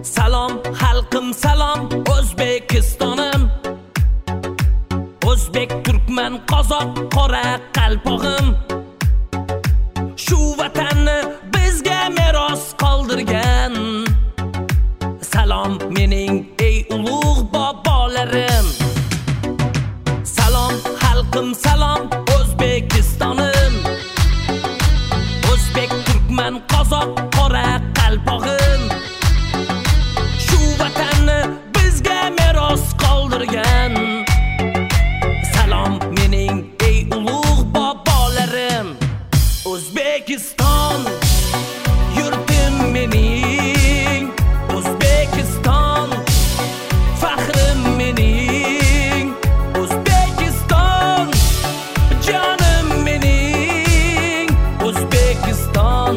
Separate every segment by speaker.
Speaker 1: Salom xalqim, salom O'zbekistonim. O'zbek, turkman, qozoq, qora qalpog'im. Shu vatanni bizga meros qoldirgan. Salom mening ey ulug' bobolarim. Salom xalqim, salom O'zbekistonim. O'zbek, turkman, qozoq, qora qalpog'im. Shu vatanni bizga meros qoldirgan. Salom mening ey ulug' bobolarim. O'zbekiston yurtim mening. O'zbekiston faxrim mening. O'zbekiston jonim mening. O'zbekiston,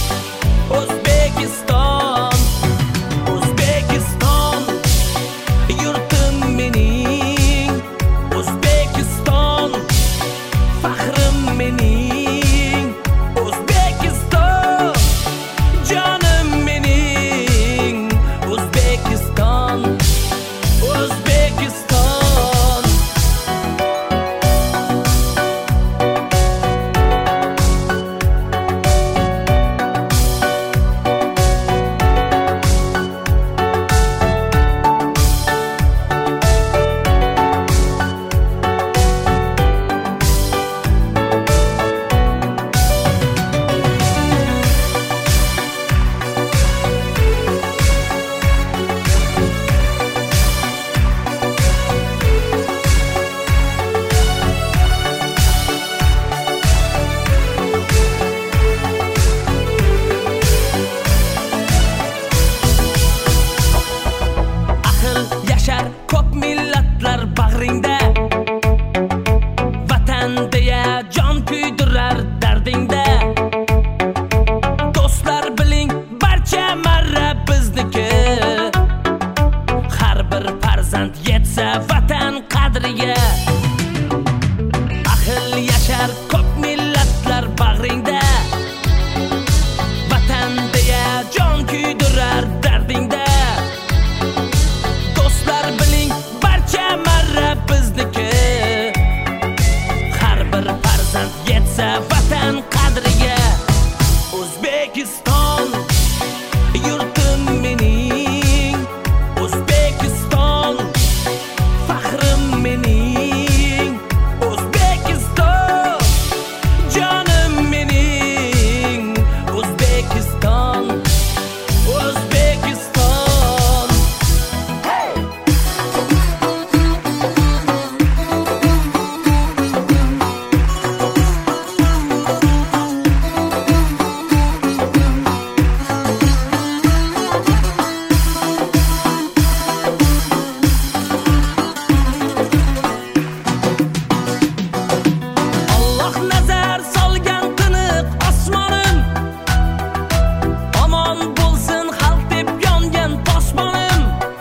Speaker 1: O'zbekiston, O'zbekiston yurtim mening. O'zbekiston faxrim mening. O'zbekiston jonim mening. O'zbekiston, O'zbekiston. Yashar ko'p millatlar bag'ringda. Vatan deya jon kuydirar dardingda. Do'stlar biling, barcha marra bizniki. Har bir farzand yetsa vatan qadriga. Ahil yashar ko'p millatlar bag'ringda. Vatan deya jon kuydirar dardingda. Do'stlar biling, barcha marra bizniki. Har bir farzand yetsa vatan qadriga. O'zbekiston yurtim mening. O'zbekiston faxrim mening. O'zbekiston jonim mening. O'zbekiston, O'zbekiston. Alloh nazar solgan tiniq osmonim. Omon bo'lsin xalq deb yongan posmonim.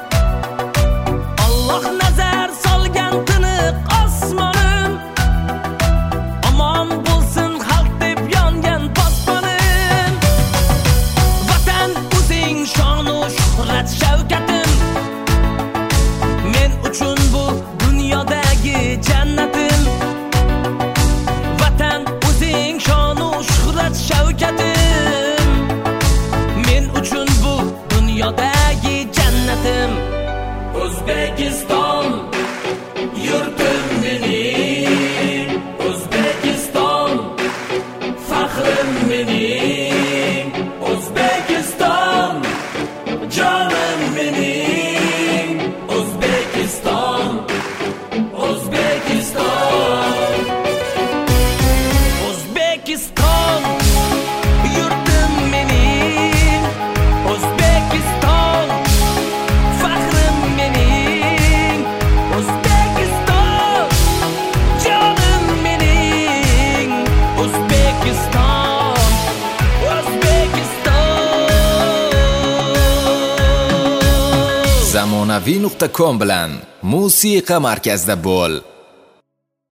Speaker 1: Alloh nazar solgan tiniq osmonim. Omon bo'lsin xalq deb yongan posmonim. Vatan o'zing shonu shuhrat shavkatim. Men uchun bu dunyodagi jannatim. Vatan o'zing shonu shuhrat shavkatim. Men uchun bu dunyodagi jannatim. O'zbekiston yurtim mening. O'zbekiston faxrim mening. O'zbekiston jonim mening. O'zbekiston, O'zbekiston. O'zbekiston yurtim mening. O'zbekiston faxrim mening. O'zbekiston jonim mening. O'zbekiston, O'zbekiston.
Speaker 2: zamonaviy.com bilan musiqa markazida bo'l.